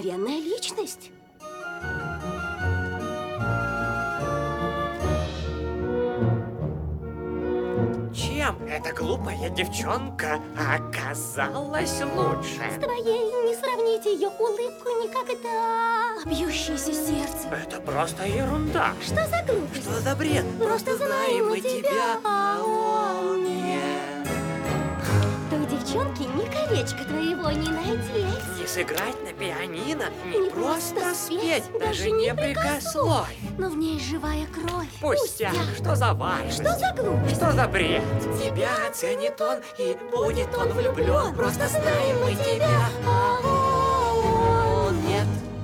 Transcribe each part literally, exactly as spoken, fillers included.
необыкновенная личность. Чем эта глупая девчонка оказалась лучше? С твоей не сравнить ее улыбку никогда. А бьющееся сердце. Это просто ерунда. Что за глупость? Что за бред? Просто знаем мы тебя, а он нет. Да у девчонки ни колечка твоего не надеть. Не сыграть на пианино, не, Не просто просто спеть, спеть, даже даже не не прикословь. Но в ней живая кровь. Пустяк, что за важность? Что за глупость? Что за бред? Тебя оценит он, и будет он влюблен. Просто знаем мы тебя, а он нет.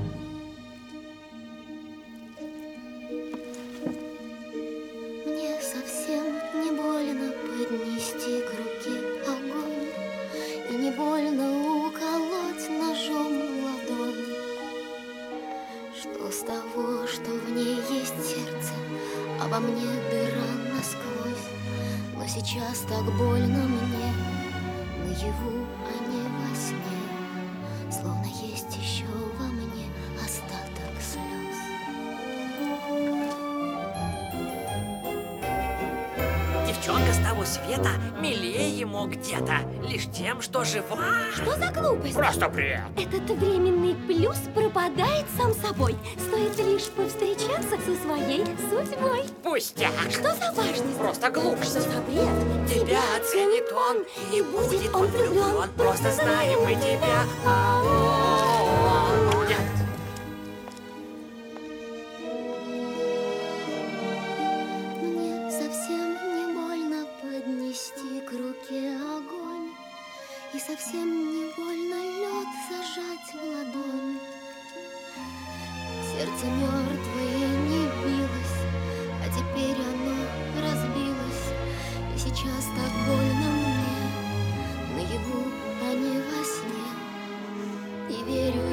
Мне совсем не больно поднести к руке огонь, и не больно уколоть ножом ладонь. Что с того, что в ней есть сердце, а во мне дыра насквозь. Но сейчас так больно мне, наяву, а не во сне, словно есть еще во мне остаток слез. Девчонка с того света милее ему где-то, лишь тем, что жива. Что за глупость? Просто бред. Этот временный плюс пропадает сам собой. Стоит лишь повстречаться со своей судьбой. Пустяк. Что за важность? Просто глупость. Что за бред? Тебя оценит он, и будет он влюблен. Просто знаем мы тебя, а он нет. Мне совсем не больно поднести к руке огонь, и совсем не больно лед зажать в ладонь. Сердце мертвое не билось, а теперь оно разбилось, и сейчас так больно мне, наяву, а не во сне. И верю